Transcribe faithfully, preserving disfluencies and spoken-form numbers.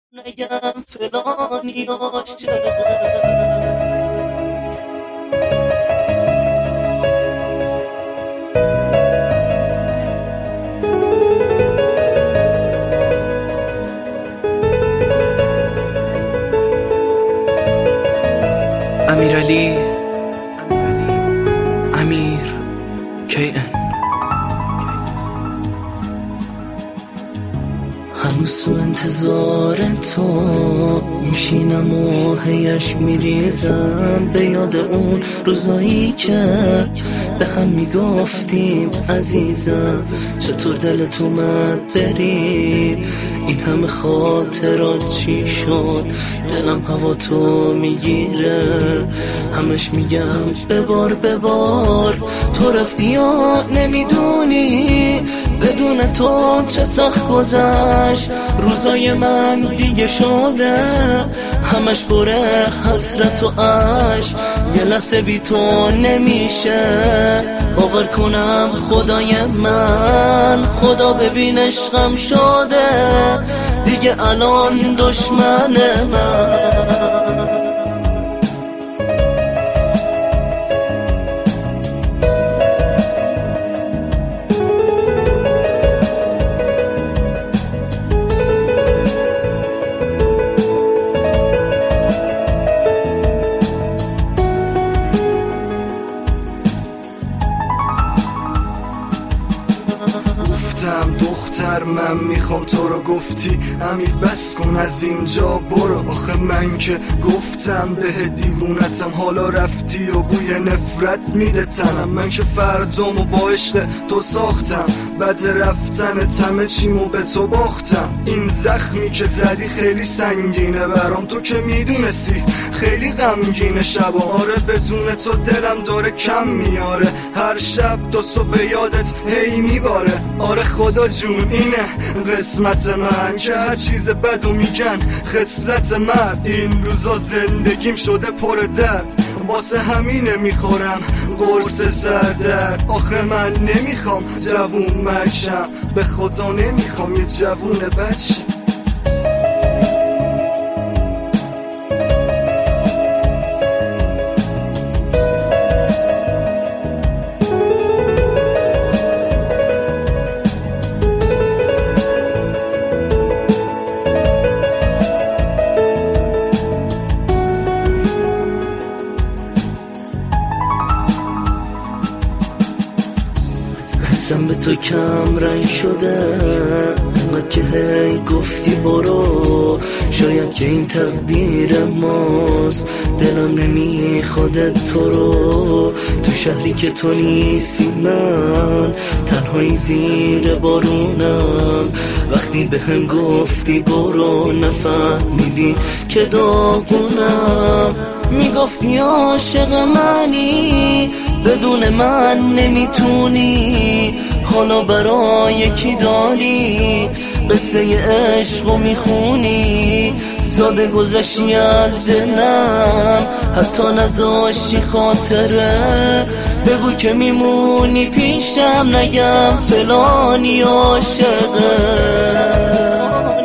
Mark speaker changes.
Speaker 1: نگم فلانی عاشق.
Speaker 2: امیرعلی امیر کی ان هنوز تو انتظار تو میشینم و هیش میریزم به یاد اون روزایی که به هم میگفتیم عزیزم چطور دلت اومد بری، این همه خاطرات چی شد، دلم هوا تو میگیره، همش میگم ببار ببار، تو رفتی یا نمیدونی بدون تو چه سخت گذشت، روزای من دیگه شده همش بره حسرت و عشق، یه لحظه بی تو نمیشه باور کنم خدای من، خدا ببین عشقم شده دیگه الان دشمن من.
Speaker 3: گفتم دختر من میخوام تو رو، گفتی امیر بس کن از اینجا برو، آخه من که گفتم به دیوونتم حالا رفتی و بوی نفرت میده تنم، من که فردامو با عشق تو ساختم بعد رفتن تمه چیمو به تو باختم، این زخمی که زدی خیلی سنگینه برام، تو که میدونستی خیلی غمگینه شب و آره بدون تو دلم داره کم میاره، هر شب تا صبح یادت هی میباره، آره خدا جون اینه قسمت من که هر چیز بدو میگن خصلت من، این روزا زندگیم شده پر درد واسه همینه میخورم قرص سردرد، آخه من نمیخوام جوون مرشم به خدا نمیخوام یه جوون بچه.
Speaker 1: حسم به تو کم رنگ شده انقدر که هی گفتی برو، شاید که این تقدیر ماست، دلم نمیخواد تو رو، تو شهری که تو نیستی من تنهایی زیر بارونم، وقتی به هم گفتی برو نفهمیدی که داغونم، میگفتی عاشق منی بدون من نمیتونی، حالا برای کی داری قصه عشقو میخونی، ساده گذشتی از دلم حتی نذاشتی خاطره، بگو که میمونی پیشم نگم فلانی عاشقه.